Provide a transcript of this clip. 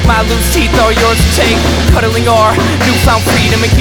My loose teeth are yours to take. Cuddling our newfound freedom and keep